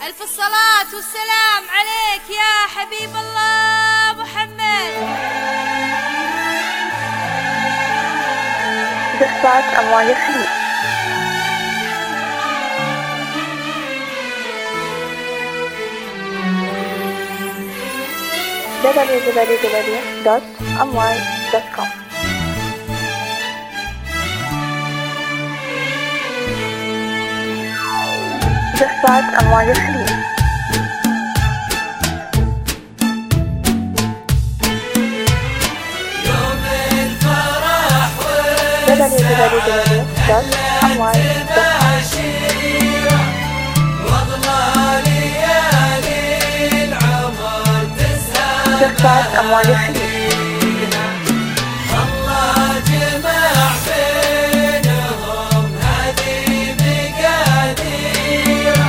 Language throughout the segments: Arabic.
ألف الصلاة والسلام عليك يا حبيب الله محمد. قصة أموال الخليج. www.amwal.com. قصة أموال الخليج. يوم الفرح www.amwal.com. واغلى ليالي العمر تسهى قصة أموال الخليج. الله جمع بينهم هذه مقادير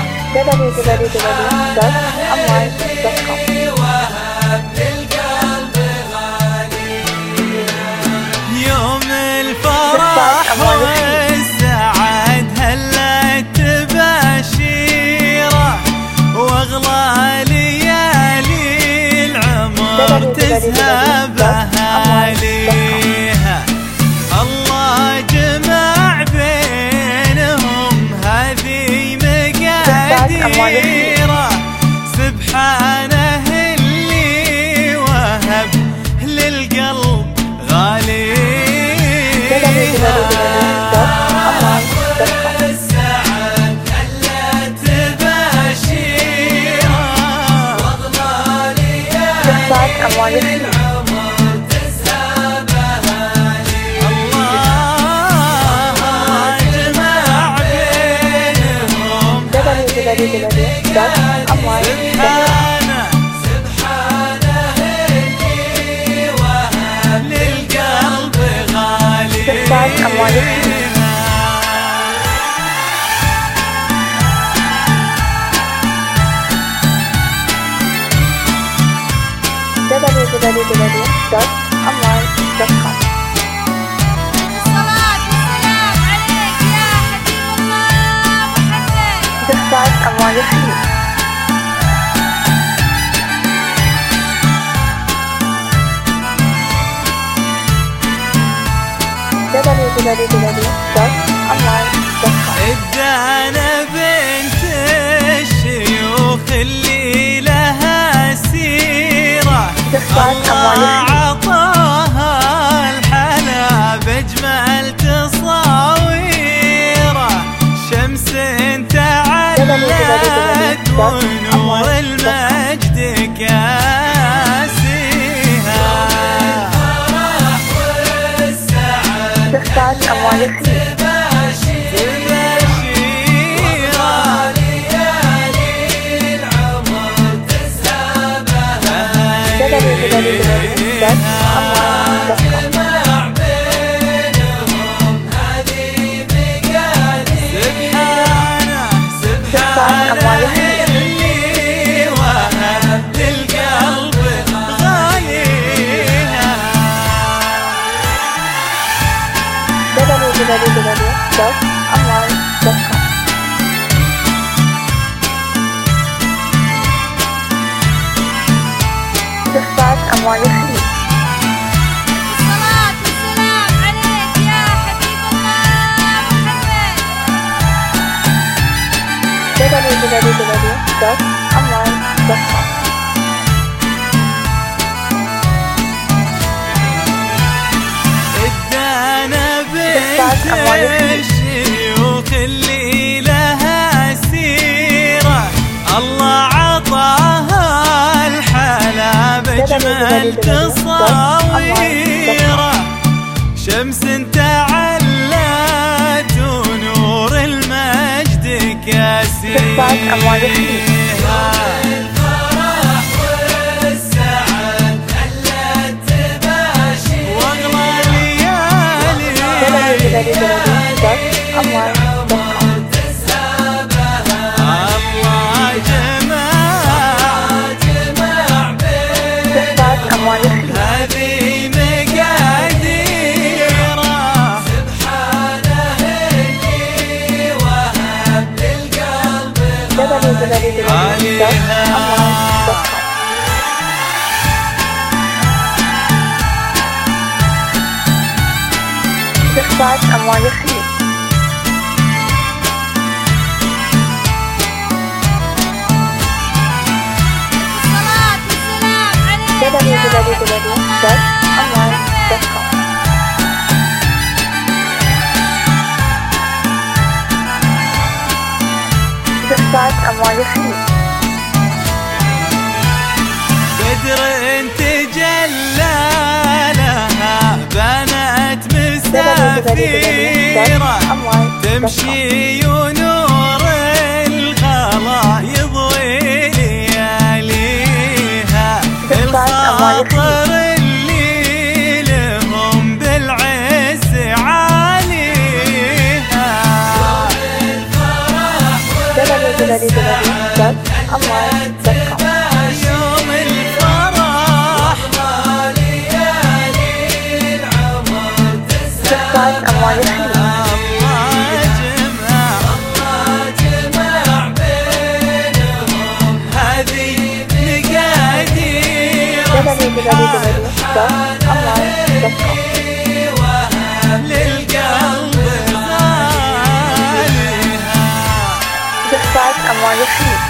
www.amwal.com. وهب للقلب غالي. يوم الفرح والسعد هلت بشيرة واغلى ليالي العمر تذهب أهاليها. الله جمع بينهم هذه مقاديره سبحانه اللي وهب للقلب غاليها. والسعد هلت بشيرة واغلى ليالي العمر تسهب أهاليها. الله جمع بينهم www.amwal.com. سبحانه اللي وهب للقلب غالي. قصة أموال الخليج. www.amwal.com. الصلاة والسلام عليك يا حبيب الله محمد. قصة أموال الخليج. www.amwal.com. الدانا بنت الشيوخ اللي لها سيرة الله عطاها الحلا بأجمل تصاويره. شمس تعلت ونور المجد كاسيها. قصة أموال الخليج. www.amwal.com. www.amwal.com. قصة أموال الخليج. الصلاة والسلام عليك يا حبيب الله محمد. www.amwal.com. الدانا بنت الشيوخ اللي لها سيرة الله عطاها الحلا بأجمل تصاويره. شمس تعلت ونور المجد كاسيها. الفرح والسعد هلت بشيرة واغلى ليالي www.amwal.com. تسهب أهاليها. الله جمع بين قصة أموال الخليج. هذه مقاديره سبحانه اللي وهب للقلب www.online.com. استخفاف أموال الخليج. الصلاة والسلام عليك يا www.online.com. استخفاف أموال الخليج. بدر تجلى لها بنت مسافيرة تمشي ونور الغلا يضوي لياليها الخاطر اللي لهم بالعز عاليها www.online.com. يوم الفرح استخفاف أموال الخليج. www.online.com. استخفاف أموال الخليج.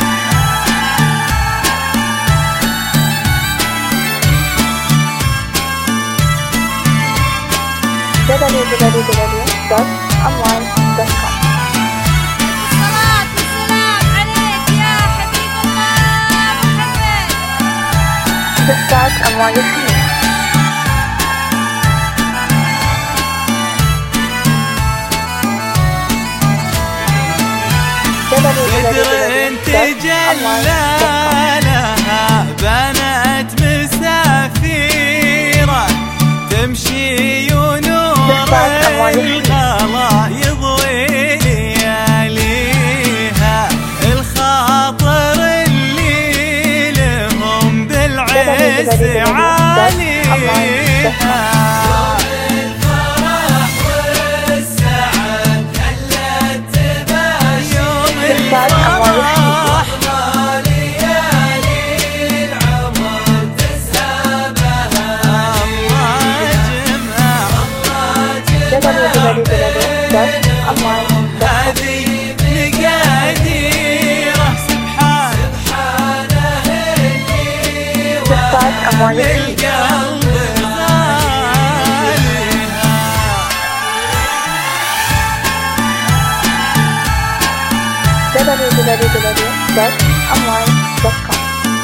www.online.com. الصلاة والسلام عليك يا حبيب الله محمد. استخفاف أموال الخليج. بدر تجلى لها بنت مسافيرة تمشي ونور الغلا يضوي لياليها الخاطر اللي لهم بالعز عاليها استخفاف أموال الخليج. www.online.com. هذه مقاديره سبحانه استخفاف أموال الخليج. للقلب غاليها www.online.com.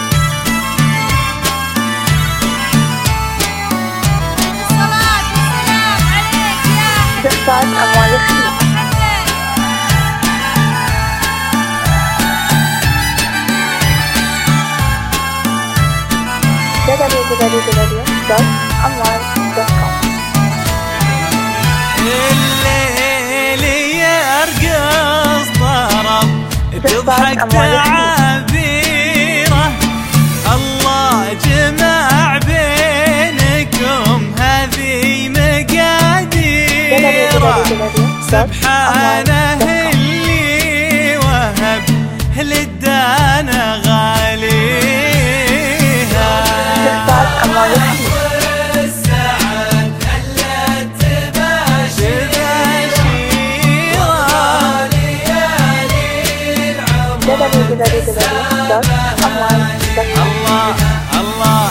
الصلاة والسلام عليك يا استخفاف أموال الخليج. محمد. www.online.com. الليل يرقص طرب تضحك تعابيره الله جمع بينكم هذه مقاديره سبحانه اللي وهب للدانا غاليها استخفاف أموال الخليج. www.online.com. الله الله